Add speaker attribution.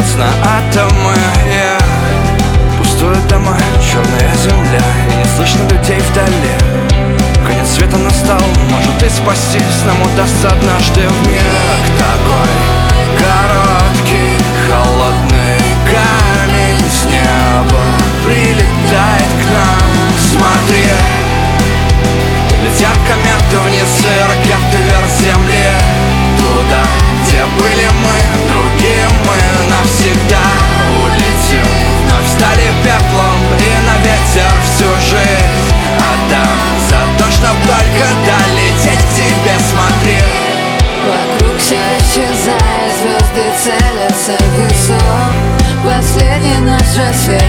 Speaker 1: разбились на атомы. Пустуют дома, черная земля, и не слышно людей вдали. Конец света настал, может и спастись нам удастся однажды в миг такой короткий, холодный камень с неба прилетает к нам. Смотри, летят кометы вниз и ракеты вверх земли, туда, где были мы, другие мы навсегда улетим. Вновь стали пеплом и на ветер всю жизнь отдам за то, чтоб только долететь к тебе. Смотри,
Speaker 2: вокруг все исчезает, звезды целятся в высот. Последний наш рассвет